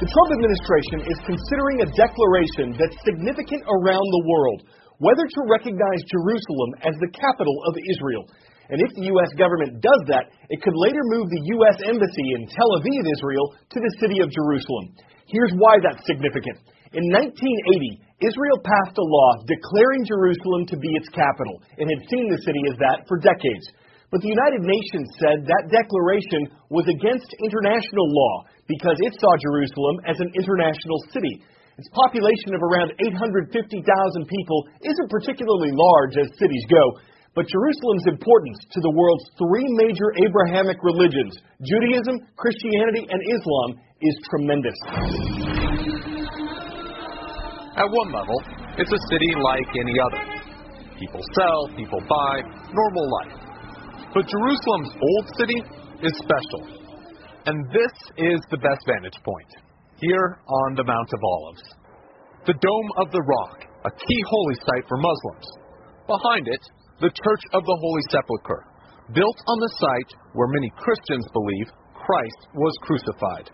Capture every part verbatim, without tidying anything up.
The Trump administration is considering a declaration that's significant around the world, whether to recognize Jerusalem as the capital of Israel. And if the U S government does that, it could later move the U S embassy in Tel Aviv, Israel, to the city of Jerusalem. Here's why that's significant. In nineteen eighty, Israel passed a law declaring Jerusalem to be its capital and had seen the city as that for decades. But the United Nations said that declaration was against international law because it saw Jerusalem as an international city. Its population of around eight hundred fifty thousand people isn't particularly large as cities go, but Jerusalem's importance to the world's three major Abrahamic religions, Judaism, Christianity, and Islam, is tremendous. At one level, it's a city like any other. People sell, people buy, normal life. But Jerusalem's old city is special. And this is the best vantage point, here on the Mount of Olives. The Dome of the Rock, a key holy site for Muslims. Behind it, the Church of the Holy Sepulchre, built on the site where many Christians believe Christ was crucified.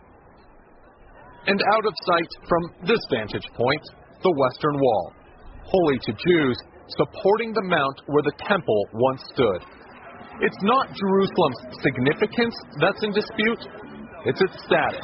And out of sight from this vantage point, the Western Wall, holy to Jews, supporting the mount where the temple once stood. It's not Jerusalem's significance that's in dispute, it's its status.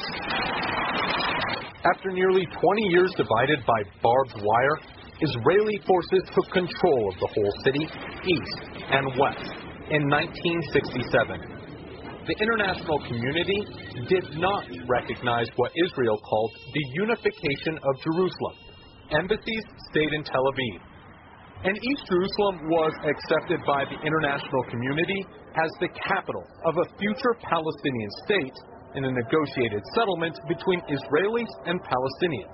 After nearly twenty years divided by barbed wire, Israeli forces took control of the whole city, east and west, in nineteen sixty-seven. The international community did not recognize what Israel called the unification of Jerusalem. Embassies stayed in Tel Aviv. And East Jerusalem was accepted by the international community as the capital of a future Palestinian state in a negotiated settlement between Israelis and Palestinians.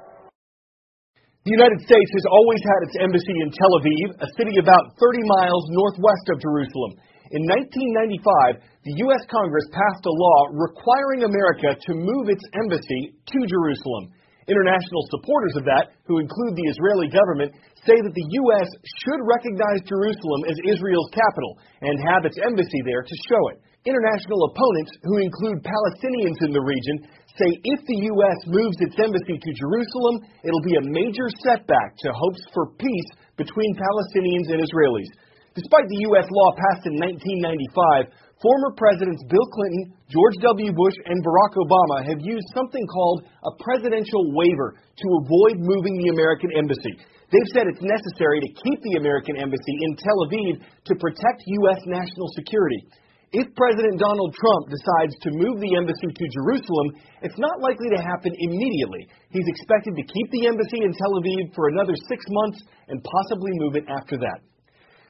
The United States has always had its embassy in Tel Aviv, a city about thirty miles northwest of Jerusalem. In nineteen ninety-five, the U S Congress passed a law requiring America to move its embassy to Jerusalem. International supporters of that, who include the Israeli government, say that the U S should recognize Jerusalem as Israel's capital and have its embassy there to show it. International opponents, who include Palestinians in the region, say if the U S moves its embassy to Jerusalem, it'll be a major setback to hopes for peace between Palestinians and Israelis. Despite the U S law passed in nineteen ninety-five, former presidents Bill Clinton, George W. Bush, and Barack Obama have used something called a presidential waiver to avoid moving the American embassy. They've said it's necessary to keep the American embassy in Tel Aviv to protect U S national security. If President Donald Trump decides to move the embassy to Jerusalem, it's not likely to happen immediately. He's expected to keep the embassy in Tel Aviv for another six months and possibly move it after that.